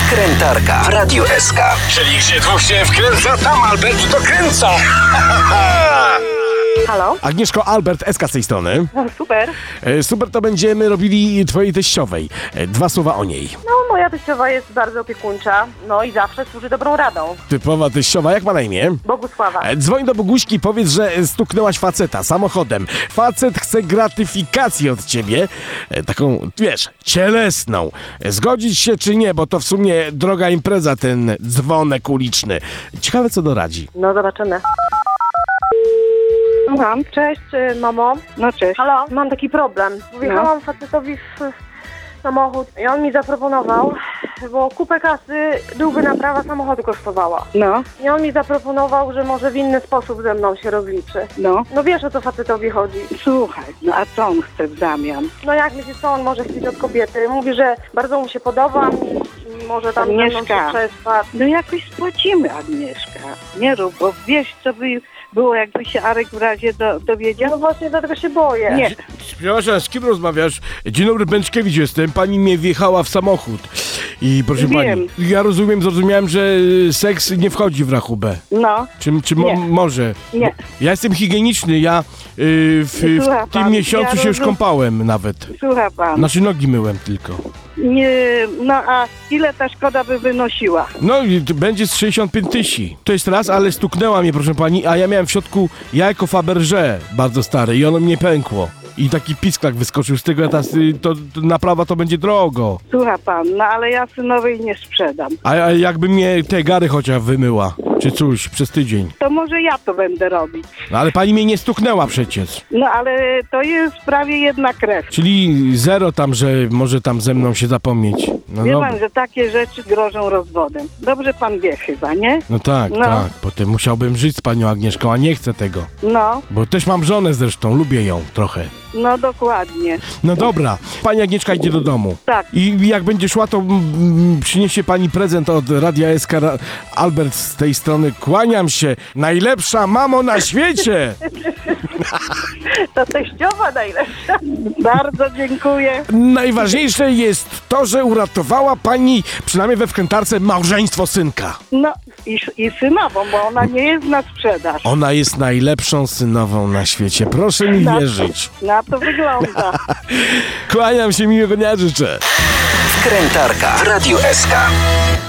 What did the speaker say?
Wkrętarka w Radiu SK. Czyli gdzie dwóch się wkręca, tam Albert dokręca. Halo? Agnieszko, Albert, SK z tej strony. No, super. Super to będziemy robili twojej teściowej. 2 słowa o niej. No, moja teściowa jest bardzo opiekuńcza, no i zawsze służy dobrą radą. Typowa teściowa, jak ma na imię? Bogusława. Dzwoń do Boguśki i powiedz, że stuknęłaś faceta samochodem. Facet chce gratyfikacji od ciebie, taką, wiesz, cielesną. Zgodzić się czy nie, bo to w sumie droga impreza, ten dzwonek uliczny. Ciekawe, co doradzi. No, zobaczymy. Słucham. Cześć, mamo. No cześć. Halo? Mam taki problem. Wjechałam facetowi w samochód i on mi zaproponował, bo kupę kasy byłby naprawa samochodu kosztowała. No, I on mi zaproponował, że może w inny sposób ze mną się rozliczy. no. No wiesz, o co facetowi chodzi. Słuchaj, no a co on chce w zamian? No jak myślisz, co on może chcieć od kobiety? Mówi, że bardzo mu się podoba i może tam ze mną się Agnieszka. przespać. No jakoś spłacimy, Agnieszka. Nie rób, bo wiesz, co by było, jakby się Arek w razie dowiedział? No właśnie dlatego się boję. Nie. Przepraszam, z kim rozmawiasz? Dzień dobry, Bęczkiewicz jestem. Pani mnie wjechała w samochód. I proszę Wiem. pani, ja zrozumiałem, że seks nie wchodzi w rachubę. No, Nie. Może? Nie. Bo ja jestem higieniczny, ja w Słucha tym pan, miesiącu ja się już rozum- kąpałem nawet. słucha pan. Znaczy nogi myłem tylko. Nie, no a ile ta szkoda by wynosiła? No i to będzie z 65 000. To jest raz, ale stuknęła mnie, proszę pani, a ja miałem w środku jajko Fabergé bardzo stare i ono mnie pękło. I taki pisklak wyskoczył z tego, to naprawa to będzie drogo. Słucha pan, no ale ja synowej nie sprzedam. A jakby mnie te gary chociaż wymyła, czy coś, przez tydzień. To może ja to będę robić. No ale pani mnie nie stuknęła przecież. No ale to jest prawie jedna krew. Czyli zero tam, że może tam ze mną się zapomnieć. No, Wie no, pan, że takie rzeczy grożą rozwodem. Dobrze pan wie chyba, nie? no tak, No. tak. Potem musiałbym żyć z panią Agnieszką, a nie chcę tego. No, Bo też mam żonę zresztą, lubię ją trochę. no dokładnie. No dobra, pani Agnieszka idzie do domu. Tak. I jak będzie szła, to przyniesie pani prezent od Radia SK. Albert z tej strony, kłaniam się. Najlepsza mamo na świecie! To teściowa najlepsza. Bardzo dziękuję. Najważniejsze jest to, że uratowała pani, przynajmniej we wkrętarce, małżeństwo synka. No i synową, bo ona nie jest na sprzedaż. Ona jest najlepszą synową na świecie. Proszę mi wierzyć. Na to wygląda. Kłaniam się, miłego dnia życzę. Wkrętarka w Radiu SK.